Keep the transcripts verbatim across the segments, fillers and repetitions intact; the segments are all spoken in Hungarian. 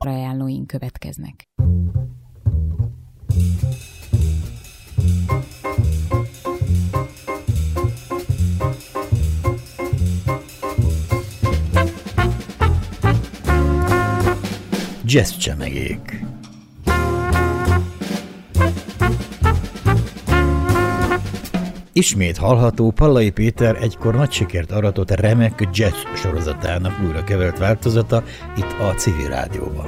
Ajánlóink következnek. Jazz csemegék. Ismét hallható Pallai Péter egykor nagy sikert aratott remek jazz sorozatának újra kevert változata itt a Civil Rádióban.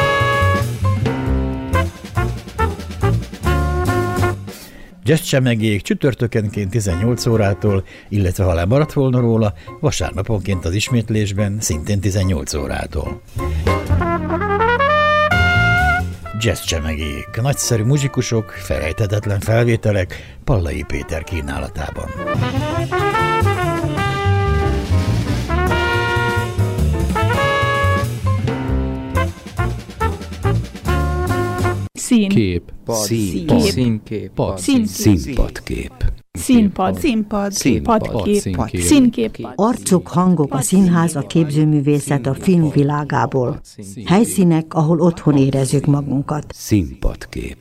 Jazz csemegék csütörtökenként tizennyolc órától, illetve ha lemaradt volna róla, vasárnaponként az ismétlésben szintén tizennyolc órától. Jazz csemegék, nagyszerű muzsikusok, felejthetetlen felvételek Pallai Péter kínálatában. Szín. Kép. Szín. Pad. Színkép. Pad. Színpadkép. Színpad. Színpad. Padkép. Színkép. Arcok, hangok, a színház, a képzőművészet a film világából. Helyszínek, ahol otthon érezzük magunkat. Színpadkép.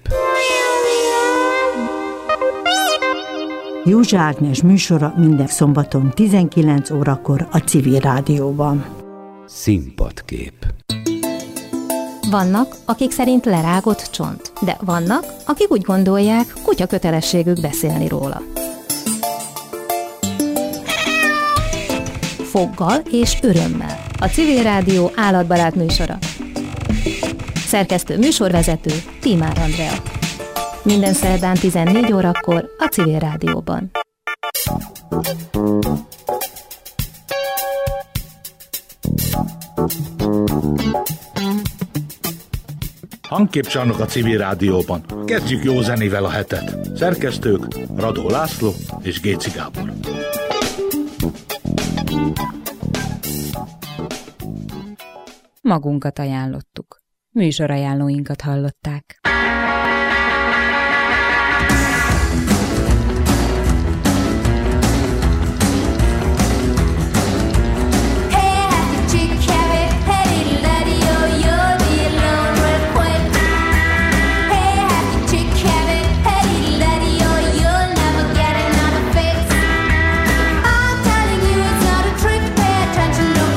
Józsa Ágnes műsora minden szombaton tizenkilenc órakor a Civil Rádióban. Színpadkép. Vannak, akik szerint lerágott csont, de vannak, akik úgy gondolják, kutya kötelességük beszélni róla. Foggal és örömmel. A Civil Rádió állatbarát műsora. Szerkesztő műsorvezető Tímár Andrea. Minden szerdán tizennégy órakor a Civil Rádióban. Hangképcsarnok a Civil Rádióban. Kezdjük jó zenével a hetet. Szerkesztők Radó László és Géci Gábor. Magunkat ajánlottuk. Műsorajánlóinkat hallották.